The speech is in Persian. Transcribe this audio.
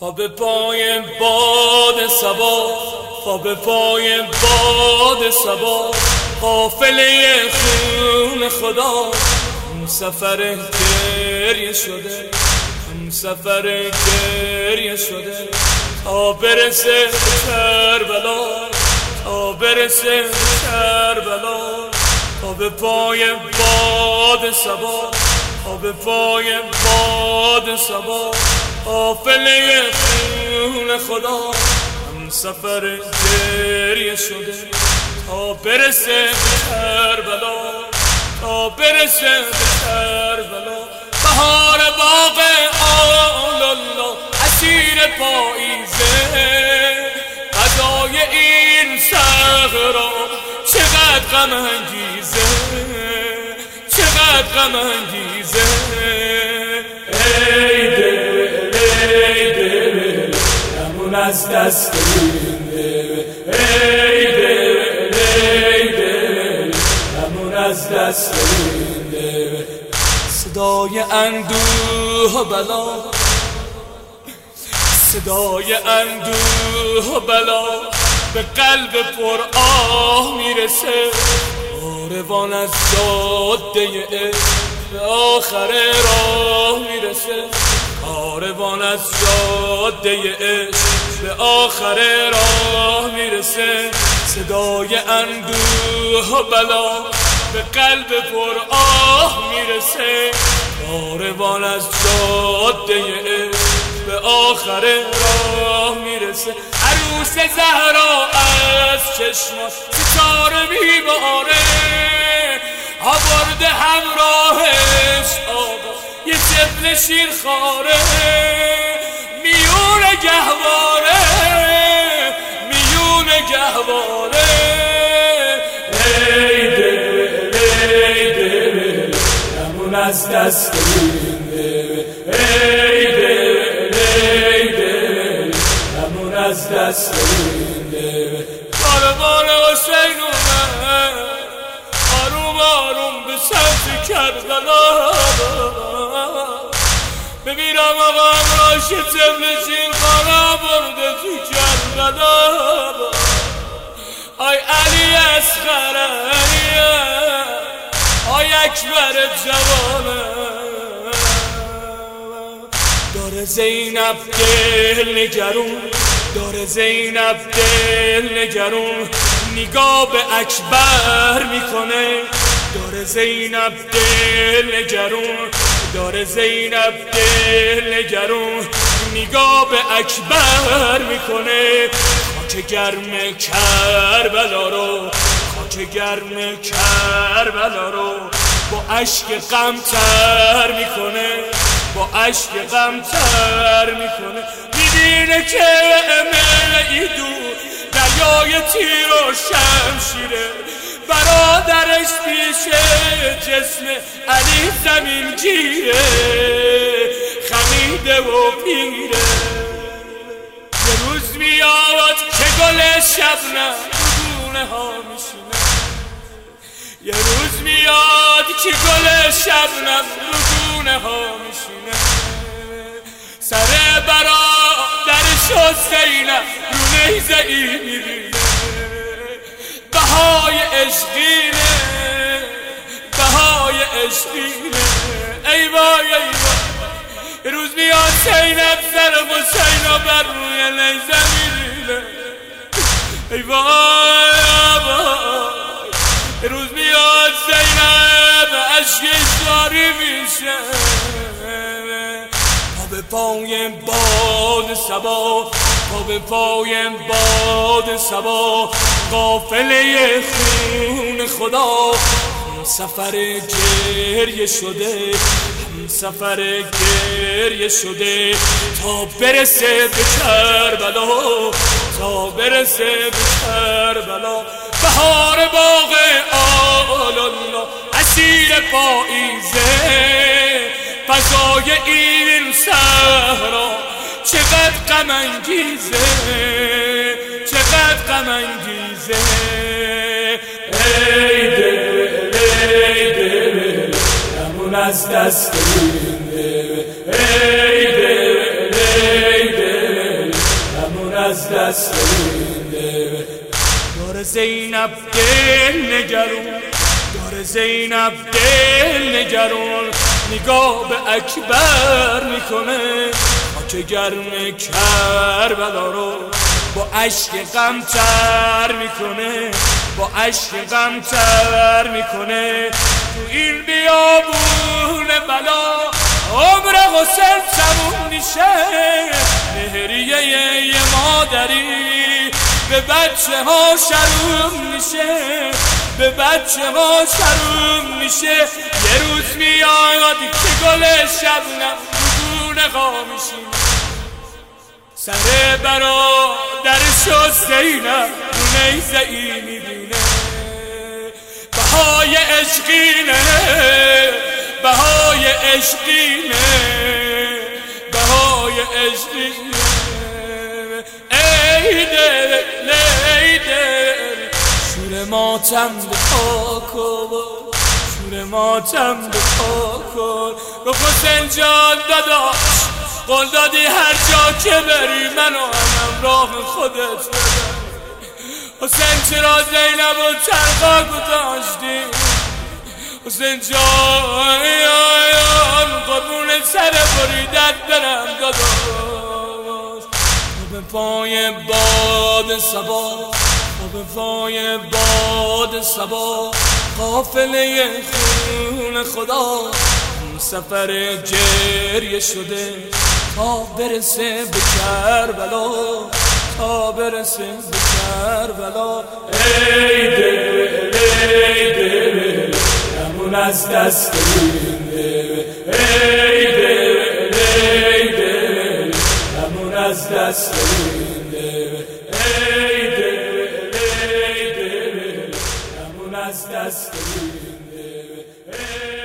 پا به پای باد صبا، پا به پای باد صبا، قافله خون خدا هم سفر گریه شده، هم سفر گریه شده تا برسه کربلا، تا برسه کربلا. پا به پای باد صبا، پا به پای باد صبا، قافله خون خدا هم سفر گریه شده تا برسه کربلا، تا برسه کربلا. بهار باغ آلالا اسیر پاییزه، غذای این صحرا چقدر غم انگیزه، چقدر غم انگیزه. ای دل، ای دل، غمون از دست میره. ای دل، ای دل، غمون از دست میره. صدای اندوه و بلا، صدای اندوه و بلا به قلب پر آه میرسه. کاروان از جاده عشق به آخر راه میرسه، کاروان از جاده عشق به آخر راه میرسه. صدای اندوه و بلا به قلب پر آه میرسه. کاروان از جاده عشق به آخر راه میرسه. عروس زهرا از چشماش ستاره میباره، آورده همراهش آقا یه طفل شیرخواره. میون گهواره، میون گهواره. ای دل، ای دل، غمون از دست میره. ای دل، ای دل، غمون از دست میره. کاروان حسین اومد آروم آروم به سمت کربلا. ببینم آقا امراش طفل شیرخواره برده تو کربلا. آی علی اصغر علیه، آی اکبر جوانه. داره زینب دل نگرون، داره زینب دل نگرون، نگاه به اکبر میکنه. داره زینب دل نگرون، داره زینب دل نگرون، نگاه به اکبر میکنه. خاک گرم کربلا رو، خاک گرم کربلا رو با اشک غم تر میکنه، با اشک غم تر میکنه. میبینه که ملعی دور دریای تیر و شمشیره، برادرش پیش جسم علی زمین گیره، خمیده و پیره. یه روز میاد که گل شبنم رو گونه ها میشینه، یه روز میاد که گل شبنم رو گونه ها میشینه. سر برادرش حسینم رو نیزه ای میبینه. بهای عشقینه، بهای عشقینه. ای وای ای وای، یه روز میاد زینب سر حسین بر روی نیزه میبینه. ای وای وای، یه روز میاد زینب عشقش جاری میشه. پا به پای باد صبا، پا به پای باد صبا، قافله خون خدا هم سفر گریه شده، هم سفر گریه شده تا برسه به کربلا، تا برسه به کربلا. بهار باغ آلالا اسیر پاییزه، فضای این صحرا چقدر غم انگیزه، چقدر غم انگیزه. ای دل، ای دل، غمون از دست میره. ای دل، ای دل، از دست این دل. داره زینب دل نگرون، داره زینب دل نگرون، نگاه به اکبر میکنه، خاک گرم کربلا رو با عشق غم تر میکنه، با عشق غم تر میکنه. تو این بیابون بلا عمر حسین تموم میشه. مهریه یه مادری به بچه ها شروم میشه، به بچه ها شروم میشه. یه روز میاد که گل شبنم بدون قامیشی، سر برادرشو زینب رو نیزه ای میبینه. بهای عشقینه، بهای عشقینه، بهای عشقینه. ای دل، ای دل، شور ماتم به پا کن، شور ماتم به پا کن. گفت حسین جان داداش قول دادی هر جا که بری منو همراه خودت ببری. حسین چرا زینب و تنها گذاشتی؟ حسین جان قربون سر بریدت برم داداش. تو به پای باد صبا، تو به پای باد صبا، قافله خون خدا سفر جریه شده تا برسه به کربلا، تا برسه به کربلا. ای دل، ای دل، نمون از دست این دل. ای دل، ای دل، نمون از دست این دل. ای دل، ای دل، نمون از دست این دل.